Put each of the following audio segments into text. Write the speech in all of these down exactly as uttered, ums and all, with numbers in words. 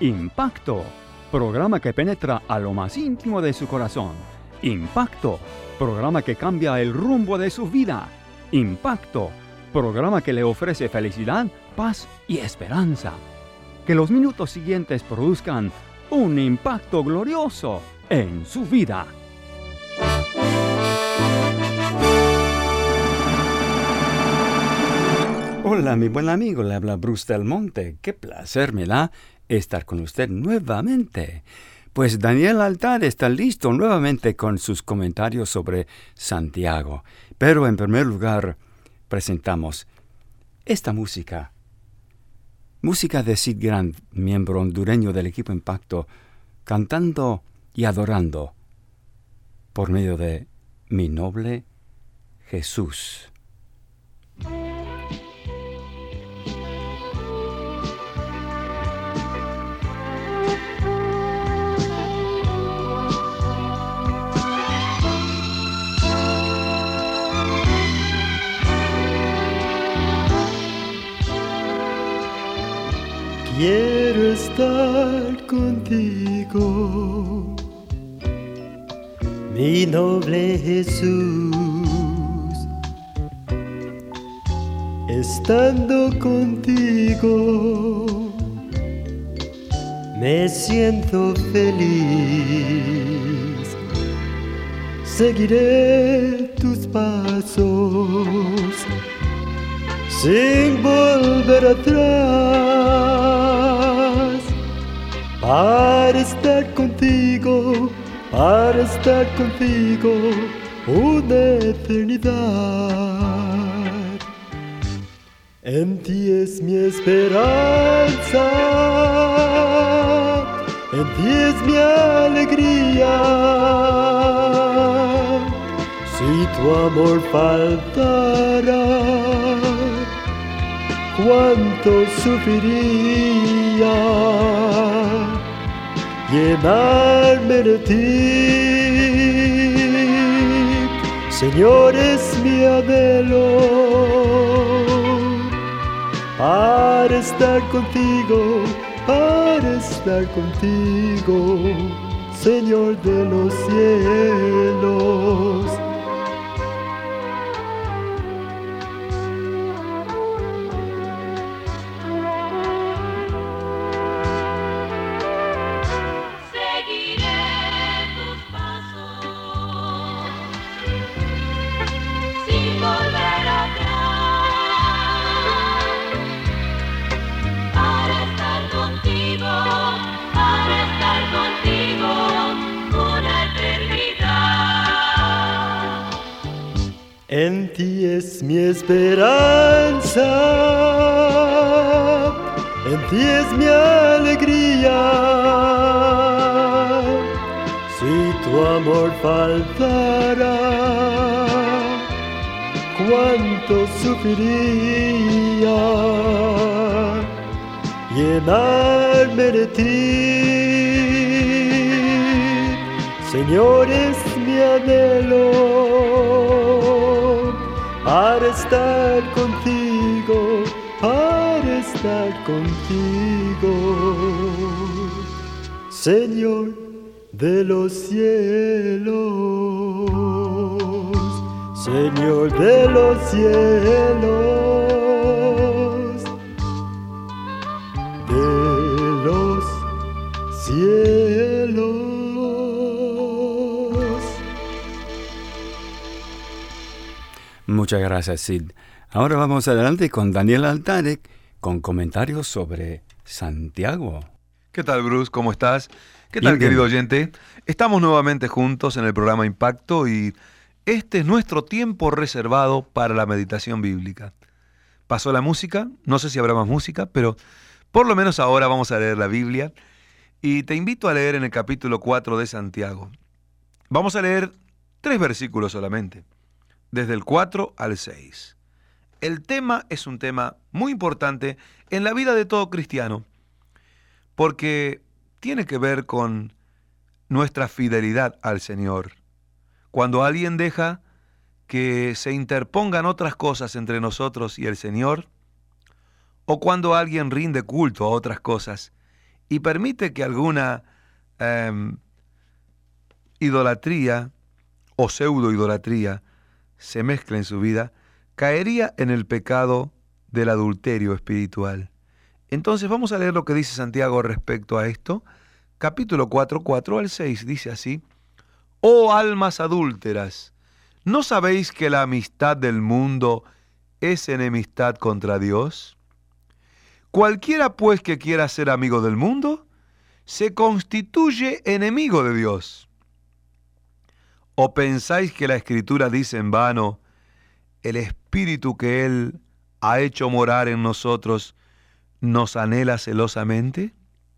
Impacto, programa que penetra a lo más íntimo de su corazón. Impacto, programa que cambia el rumbo de su vida. Impacto, programa que le ofrece felicidad, paz y esperanza. Que los minutos siguientes produzcan un impacto glorioso en su vida. Hola, mi buen amigo, le habla Bruce Del Monte. Qué placer me da estar con usted nuevamente. Pues Daniel Altad está listo nuevamente con sus comentarios sobre Santiago. Pero en primer lugar, presentamos esta música. Música de Sid Grant, miembro hondureño del equipo Impacto, cantando y adorando por medio de Mi Noble Jesús. Quiero estar contigo, mi noble Jesús. Estando contigo, me siento feliz. Seguiré tus pasos sin volver atrás, para estar contigo, para estar contigo una eternidad. En ti es mi esperanza, en ti es mi alegría. Si tu amor faltara, cuánto sufriría llenarme de ti. Señor, es mi anhelo para estar contigo, para estar contigo, Señor de los cielos. En ti es mi esperanza, en ti es mi alegría. Si tu amor faltara, cuánto sufriría llenarme de ti. Señor, es mi anhelo para estar contigo, para estar contigo, Señor de los cielos, Señor de los cielos, de los cielos. Muchas gracias, Sid. Ahora vamos adelante con Daniel Altadek con comentarios sobre Santiago. ¿Qué tal, Bruce? ¿Cómo estás? ¿Qué tal, Bien, querido bien. oyente? Estamos nuevamente juntos en el programa Impacto y este es nuestro tiempo reservado para la meditación bíblica. Pasó la música, no sé si habrá más música, pero por lo menos ahora vamos a leer la Biblia y te invito a leer en el capítulo cuatro de Santiago. Vamos a leer tres versículos solamente, desde el cuatro al seis. El tema es un tema muy importante en la vida de todo cristiano, porque tiene que ver con nuestra fidelidad al Señor. Cuando alguien deja que se interpongan otras cosas entre nosotros y el Señor, o cuando alguien rinde culto a otras cosas y permite que alguna eh, idolatría o pseudo-idolatría se mezcle en su vida, caería en el pecado del adulterio espiritual. Entonces vamos a leer lo que dice Santiago respecto a esto. Capítulo cuatro, cuatro al seis, dice así: Oh almas adúlteras, ¿no sabéis que la amistad del mundo es enemistad contra Dios? Cualquiera pues que quiera ser amigo del mundo, se constituye enemigo de Dios. ¿O pensáis que la Escritura dice en vano, el Espíritu que Él ha hecho morar en nosotros nos anhela celosamente?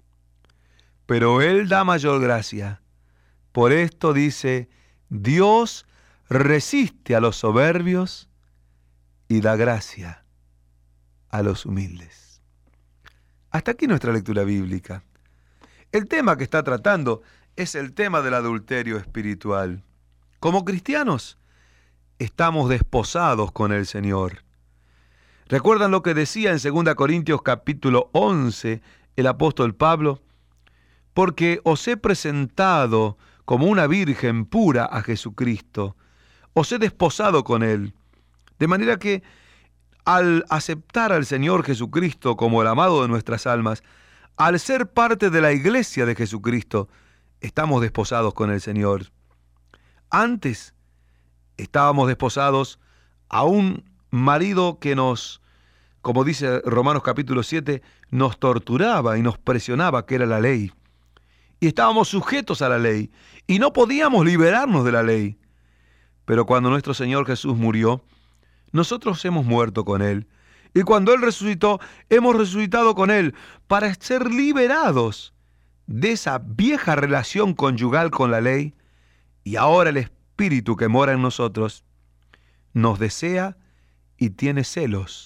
Pero Él da mayor gracia. Por esto dice, Dios resiste a los soberbios y da gracia a los humildes. Hasta aquí nuestra lectura bíblica. El tema que está tratando es el tema del adulterio espiritual. Como cristianos, estamos desposados con el Señor. ¿Recuerdan lo que decía en segunda Corintios capítulo once el apóstol Pablo? Porque os he presentado como una virgen pura a Jesucristo, os he desposado con Él. De manera que al aceptar al Señor Jesucristo como el amado de nuestras almas, al ser parte de la iglesia de Jesucristo, estamos desposados con el Señor. Antes estábamos desposados a un marido que nos, como dice Romanos capítulo siete, nos torturaba y nos presionaba, que era la ley. Y estábamos sujetos a la ley y no podíamos liberarnos de la ley. Pero cuando nuestro Señor Jesús murió, nosotros hemos muerto con Él. Y cuando Él resucitó, hemos resucitado con Él para ser liberados de esa vieja relación conyugal con la ley. Y ahora el Espíritu que mora en nosotros nos desea y tiene celos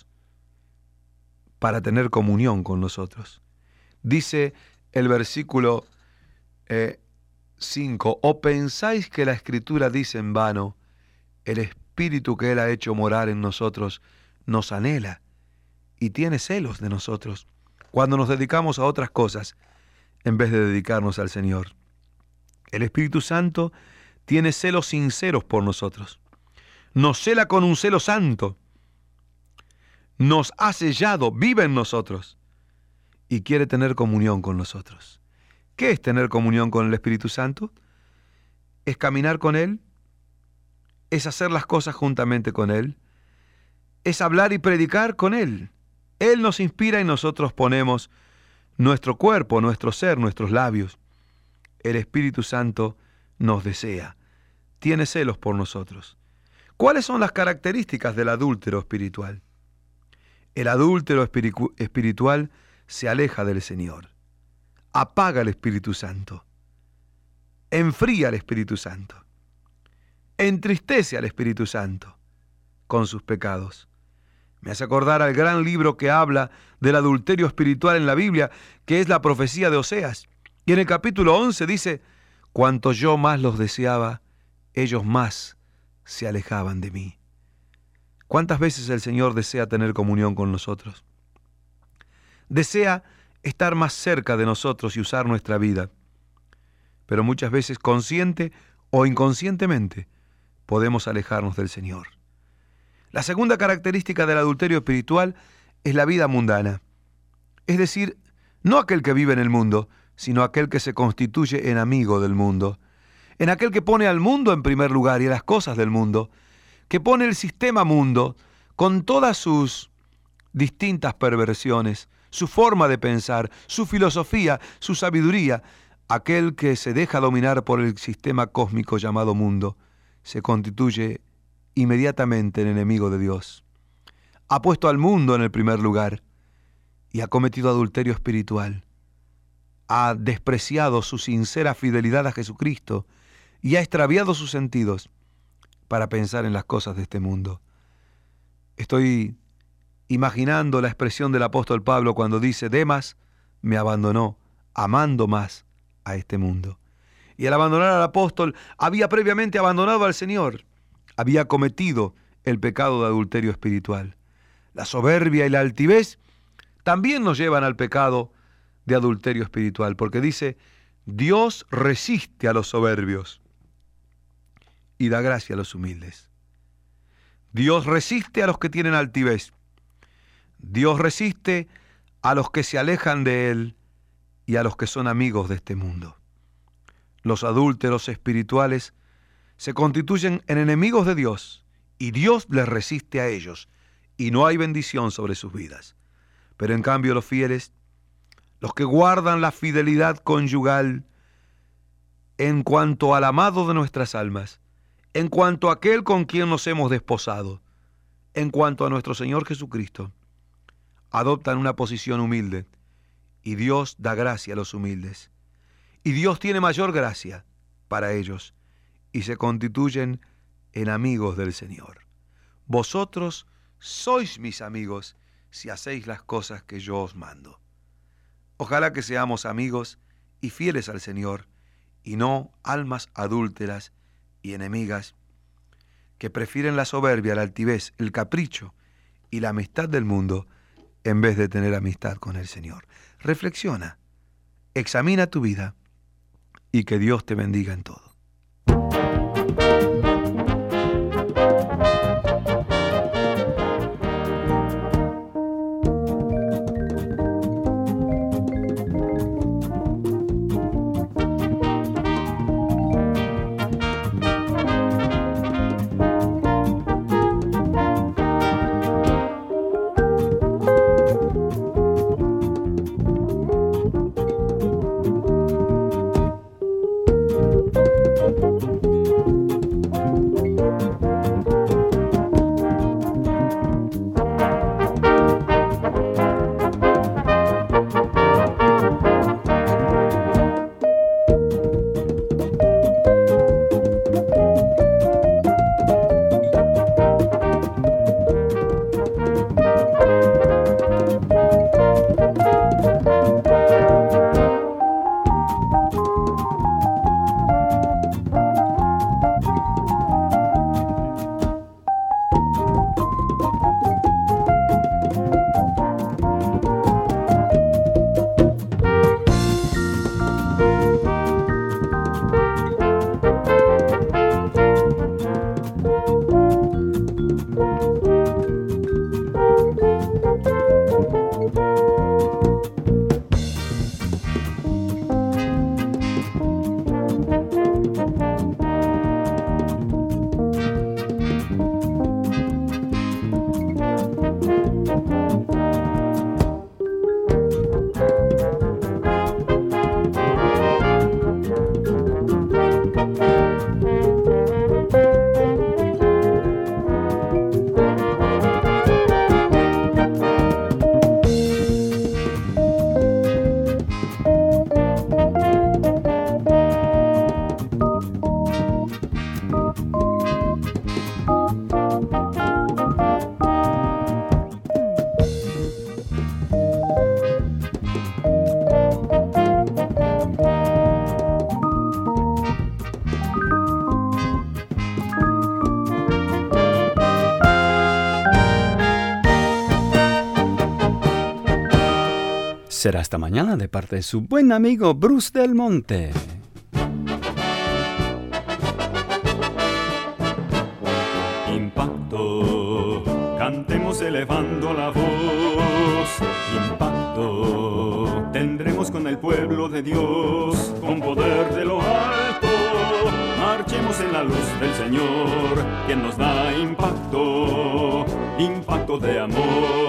para tener comunión con nosotros. Dice el versículo eh, cinco, ¿o pensáis que la Escritura dice en vano, el Espíritu que Él ha hecho morar en nosotros nos anhela y tiene celos de nosotros cuando nos dedicamos a otras cosas en vez de dedicarnos al Señor? El Espíritu Santo tiene celos sinceros por nosotros. Nos cela con un celo santo. Nos ha sellado, vive en nosotros y quiere tener comunión con nosotros. ¿Qué es tener comunión con el Espíritu Santo? Es caminar con Él, es hacer las cosas juntamente con Él, es hablar y predicar con Él. Él nos inspira y nosotros ponemos nuestro cuerpo, nuestro ser, nuestros labios. El Espíritu Santo nos desea, tiene celos por nosotros. ¿Cuáles son las características del adúltero espiritual? El adúltero espiritu- espiritual se aleja del Señor, apaga el Espíritu Santo, enfría al Espíritu Santo, entristece al Espíritu Santo con sus pecados. Me hace acordar al gran libro que habla del adulterio espiritual en la Biblia, que es la profecía de Oseas. Y en el capítulo once dice, cuanto yo más los deseaba, ellos más se alejaban de mí. ¿Cuántas veces el Señor desea tener comunión con nosotros? Desea estar más cerca de nosotros y usar nuestra vida. Pero muchas veces, consciente o inconscientemente, podemos alejarnos del Señor. La segunda característica del adulterio espiritual es la vida mundana. Es decir, no aquel que vive en el mundo, sino aquel que se constituye en amigo del mundo. En aquel que pone al mundo en primer lugar y a las cosas del mundo, que pone el sistema mundo con todas sus distintas perversiones, su forma de pensar, su filosofía, su sabiduría. Aquel que se deja dominar por el sistema cósmico llamado mundo, se constituye inmediatamente en enemigo de Dios. Ha puesto al mundo en el primer lugar y ha cometido adulterio espiritual. Ha despreciado su sincera fidelidad a Jesucristo y ha extraviado sus sentidos para pensar en las cosas de este mundo. Estoy imaginando la expresión del apóstol Pablo cuando dice, Demas me abandonó, amando más a este mundo. Y al abandonar al apóstol, había previamente abandonado al Señor. Había cometido el pecado de adulterio espiritual. La soberbia y la altivez también nos llevan al pecado de adulterio espiritual, porque dice, Dios resiste a los soberbios y da gracia a los humildes. Dios resiste a los que tienen altivez. Dios resiste a los que se alejan de Él y a los que son amigos de este mundo. Los adúlteros espirituales se constituyen en enemigos de Dios y Dios les resiste a ellos y no hay bendición sobre sus vidas. Pero en cambio los fieles, los que guardan la fidelidad conyugal en cuanto al amado de nuestras almas, en cuanto a aquel con quien nos hemos desposado, en cuanto a nuestro Señor Jesucristo, adoptan una posición humilde y Dios da gracia a los humildes. Y Dios tiene mayor gracia para ellos y se constituyen en amigos del Señor. Vosotros sois mis amigos si hacéis las cosas que yo os mando. Ojalá que seamos amigos y fieles al Señor y no almas adúlteras y enemigas que prefieren la soberbia, la altivez, el capricho y la amistad del mundo en vez de tener amistad con el Señor. Reflexiona, examina tu vida y que Dios te bendiga en todo. Será hasta mañana de parte de su buen amigo Bruce Del Monte. Impacto, cantemos elevando la voz. Impacto, tendremos con el pueblo de Dios, con poder de lo alto. Marchemos en la luz del Señor, quien nos da impacto, impacto de amor,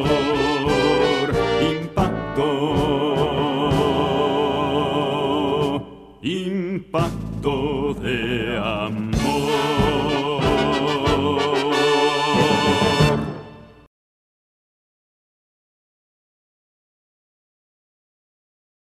impacto, impacto de amor.